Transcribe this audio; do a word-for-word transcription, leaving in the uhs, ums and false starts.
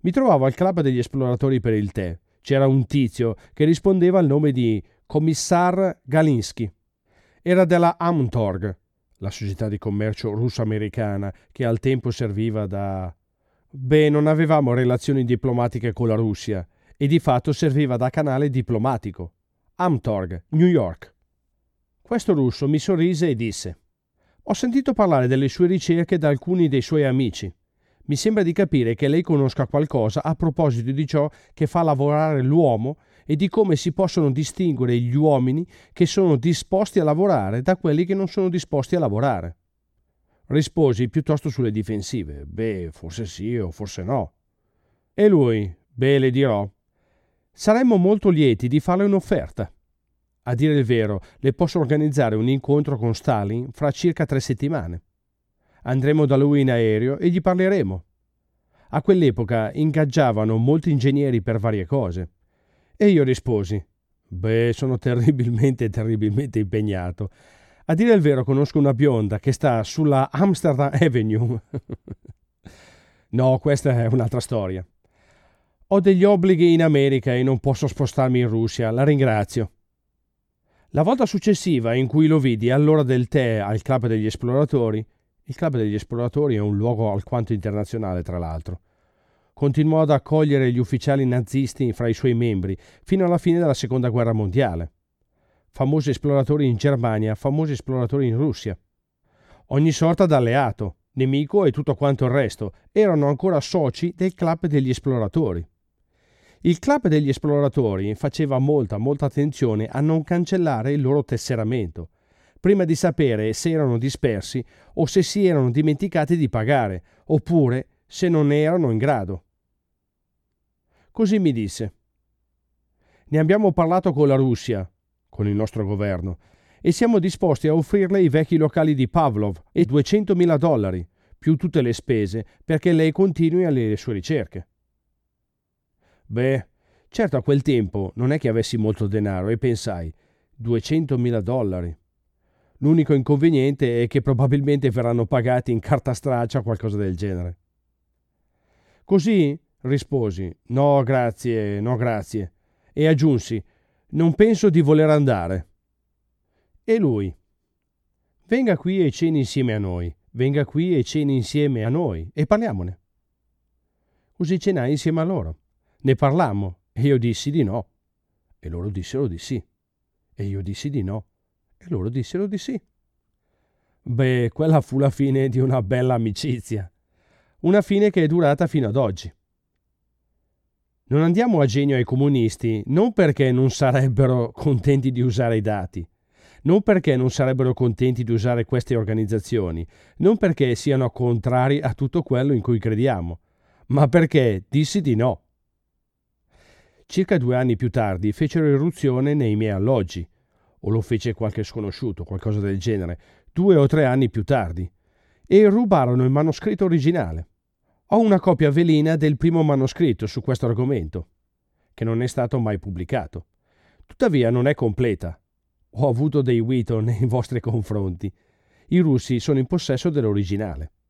Mi trovavo al club degli esploratori per il tè. C'era un tizio che rispondeva al nome di Commissar Galinsky. Era della Amtorg, la società di commercio russo-americana che al tempo serviva da... Beh, non avevamo relazioni diplomatiche con la Russia e di fatto serviva da canale diplomatico. Amtorg, New York. Questo russo mi sorrise e disse: «Ho sentito parlare delle sue ricerche da alcuni dei suoi amici. Mi sembra di capire che lei conosca qualcosa a proposito di ciò che fa lavorare l'uomo e di come si possono distinguere gli uomini che sono disposti a lavorare da quelli che non sono disposti a lavorare». Risposi piuttosto sulle difensive. Beh, forse sì o forse no. E lui: «Beh, le dirò. Saremmo molto lieti di farle un'offerta. A dire il vero, le posso organizzare un incontro con Stalin fra circa tre settimane. Andremo da lui in aereo e gli parleremo. A quell'epoca ingaggiavano molti ingegneri per varie cose». E io risposi: «Beh, sono terribilmente, terribilmente impegnato. A dire il vero, conosco una bionda che sta sulla Amsterdam Avenue». No, questa è un'altra storia. «Ho degli obblighi in America e non posso spostarmi in Russia, la ringrazio». La volta successiva in cui lo vidi all'ora del tè al Club degli Esploratori, il Club degli Esploratori è un luogo alquanto internazionale tra l'altro, continuò ad accogliere gli ufficiali nazisti fra i suoi membri fino alla fine della Seconda Guerra Mondiale. Famosi esploratori in Germania, famosi esploratori in Russia. Ogni sorta d'alleato, nemico e tutto quanto il resto erano ancora soci del Club degli Esploratori. Il Club degli Esploratori faceva molta, molta attenzione a non cancellare il loro tesseramento, prima di sapere se erano dispersi o se si erano dimenticati di pagare, oppure se non erano in grado. Così mi disse: «Ne abbiamo parlato con la Russia, con il nostro governo, e siamo disposti a offrirle i vecchi locali di Pavlov e duecentomila dollari, più tutte le spese, perché lei continui alle sue ricerche». Beh, certo a quel tempo non è che avessi molto denaro e pensai: duecentomila dollari. L'unico inconveniente è che probabilmente verranno pagati in carta straccia o qualcosa del genere. Così risposi: «No, grazie, no, grazie». E aggiunsi: «Non penso di voler andare». E lui: «Venga qui e ceni insieme a noi, venga qui e ceni insieme a noi e parliamone». Così cenai insieme a loro. Ne parlammo e io dissi di no. E loro dissero di sì. E io dissi di no. E loro dissero di sì. Beh, quella fu la fine di una bella amicizia. Una fine che è durata fino ad oggi. Non andiamo a genio ai comunisti non perché non sarebbero contenti di usare i dati, non perché non sarebbero contenti di usare queste organizzazioni, non perché siano contrari a tutto quello in cui crediamo, ma perché dissi di no. Circa due anni più tardi fecero irruzione nei miei alloggi, o lo fece qualche sconosciuto, qualcosa del genere, due o tre anni più tardi, e rubarono il manoscritto originale. Ho una copia velina del primo manoscritto su questo argomento, che non è stato mai pubblicato. Tuttavia non è completa. Ho avuto dei Wheaton nei vostri confronti. I russi sono in possesso dell'originale.